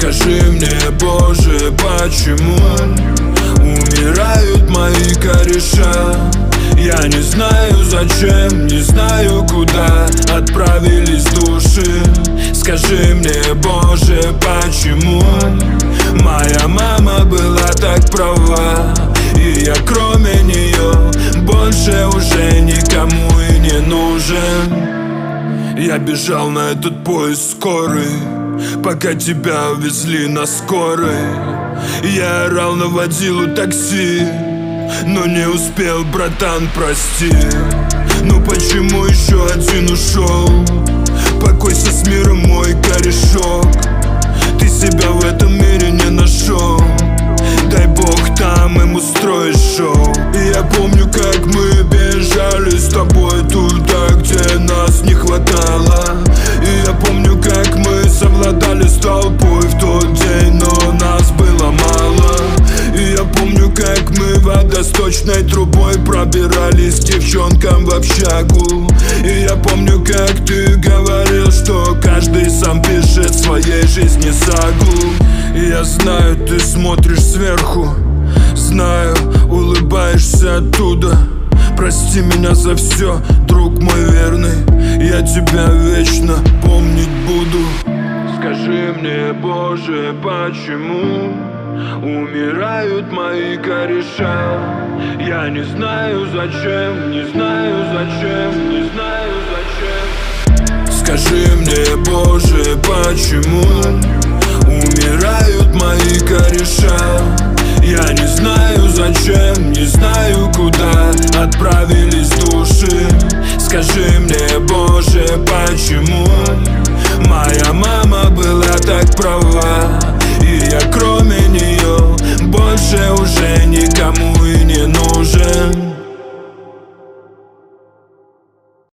Скажи мне, Боже, почему умирают мои кореша? Я не знаю зачем, не знаю куда отправились души. Скажи мне, Боже, почему моя мама была так права, и я кроме нее больше уже никому и не нужен. Я бежал на этот поезд скорый, пока тебя увезли на скорой. Я орал на водилу такси, но не успел, братан, прости. Ну почему еще один ушел? Покойся с миром, мой корешок. Ты себя в этом мире не нашел. Дай Бог там им устроить шоу. И я помню, как мы бежали с тобой туда, где нас не хватало. И я помню, как мы совладали с толпой в тот день, но нас было мало. И я помню, как мы водосточной трубой пробирались к девчонкам в общагу. И я помню, как ты говорил, что каждый сам пишет своей жизни сагу. И я знаю, ты смотришь сверху, знаю, улыбаешься оттуда. Прости меня за все, друг мой верный, я тебя вечно помнить буду. Скажи мне, Боже, почему умирают мои кореша? Я не знаю зачем, не знаю зачем, не знаю зачем. Скажи мне,